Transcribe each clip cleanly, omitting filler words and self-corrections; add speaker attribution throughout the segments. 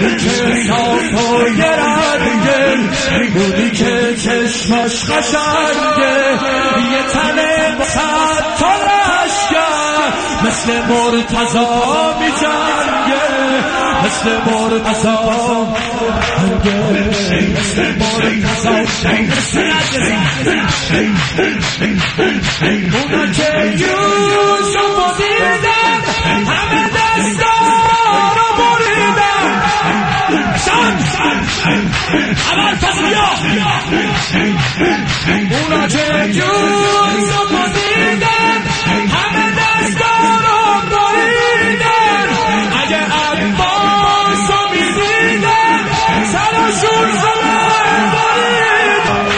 Speaker 1: که صاف و یه رنگه، اونی که چشمش قشنگه، یه تنه صد تا لشکر مثل مرتضا می جنگه، مثل مرتضا اونا که یوسف رو دیدن همه دستا رو بریدن. اول فضلیا اونا که یوسف رو دیدن همه دستا رو بریدن. اگه عباس رو میدیدن سرشون زمان بریدن.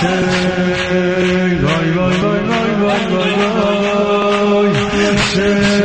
Speaker 2: Hey,